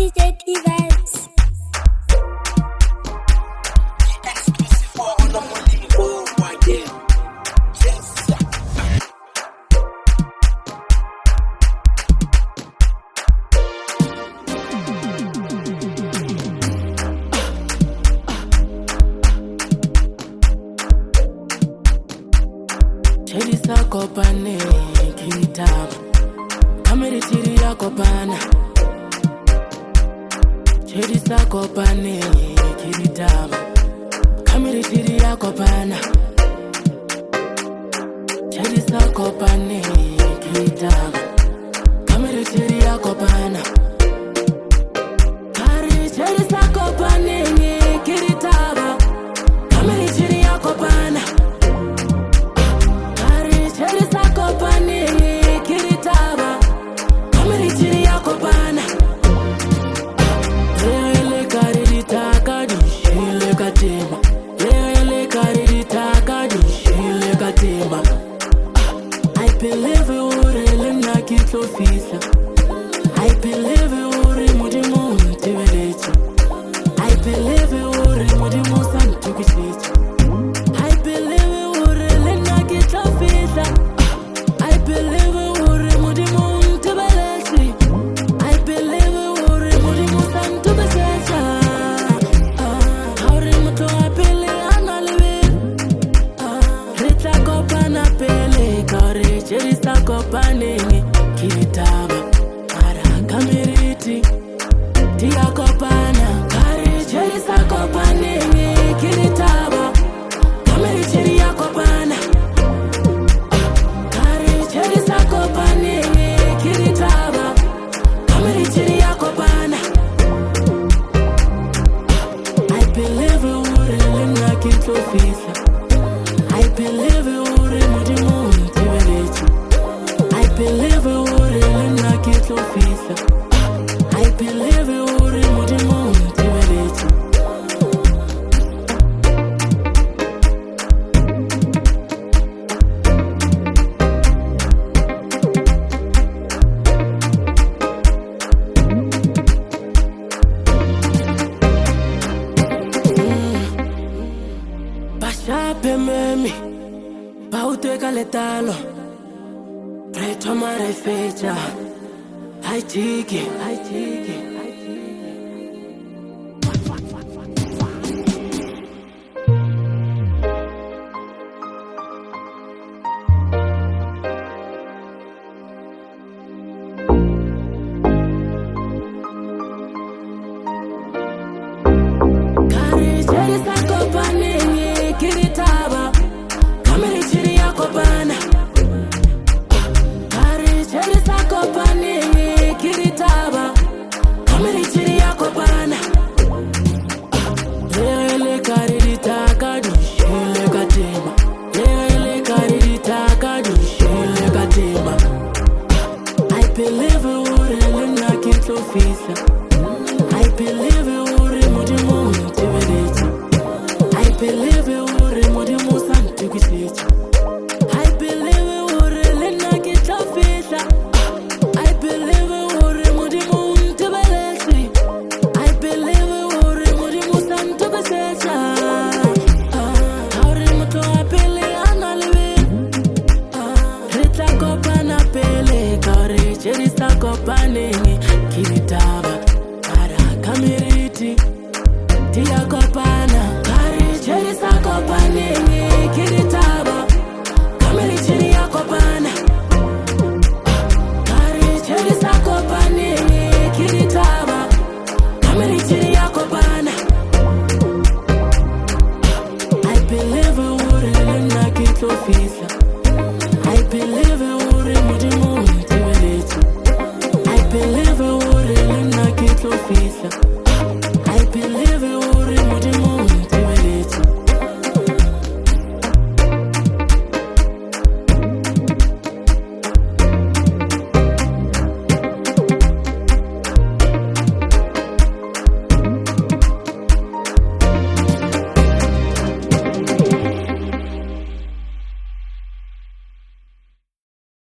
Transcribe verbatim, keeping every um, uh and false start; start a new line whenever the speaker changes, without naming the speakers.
Kopane kitaba kamera tiri ya kopana chedi sa kopane kitaba kamera tiri ya kopana chedi sa kopane kitaba kamera tiri ya kopana kari chedi sa kopane kitaba kamera tiri ya kopana I believe you uri mudimu mtiwelechi I believe you uri mudimu santukichichi I believe you uri lena kitofisa I believe you uri mudimu mtiwelechi I believe you uri mudimu santukichichi Hauri mutu apili analiwi Rita kopana pele Kauri cherisa kopanini Kitaba Kamiriti Tia kopana Kari cheri sa kopane Kiritaba Kamiri cheri ya kopana Kari cheri sa kopane Kiritaba Kamiri cheri ya kopana I believe you uri lina kitofisa I believe you uri mudimu mtiwelechi I believe you uri lina kitofisa I believe you uri mudimu mtiwelechi Bashape memi Bauteka letalo Preto mare fecha I take it, I take it. Kari cheri sa kopane kiritaba kamera cheri ya kopana Kari cheri sa kopane Kiritaba, kameri chiri ya kopana Lele karirita kadi, shile katima Lele karirita kadi, shile katima I believe you uri lina kitofisa I believe you uri mudimu mtiwelechi I believe you uri mudimu santukichichi I believe you uri lina kitofisa I believe you uri mudimu mtiwelechi I believe you uri mudimu santukichichi Hauri mutu apili analiwi Rita kopana pele Kauri cheri sa kopane Kiritaba Kara kamiriti Tia kopana Kari cheri sa kopane Kiritaba Kamiri cheri ya kopana Kari cheri sa kopane Kiritaba Kamiri cheri ya kopana I believe you uri lina kitofisa I believe you